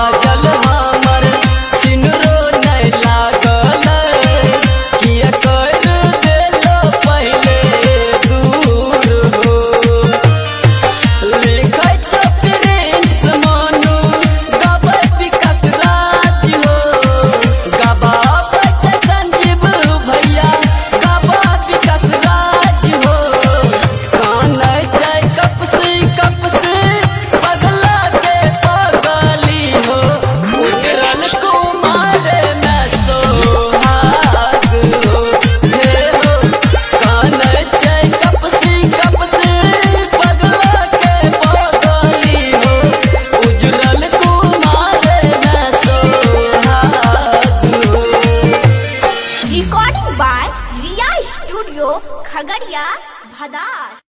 काजल हमर सिनुरो नहीं लागल किया कर देलो पहले दूर हो लिखै छ प्रिंस मोनू गाबै विकास राज हो गाबै छ संजीव भैया गाबै विकास राज हो कानै छै कपसी पगला के पगली हो उजरल कुमार में सोहाग हो हे हो कानै छै कपसी पगला के पगली हो उजरल कुमार में सोहाग हो। Recording by Riya Studio, Khagadiya, Bhadash।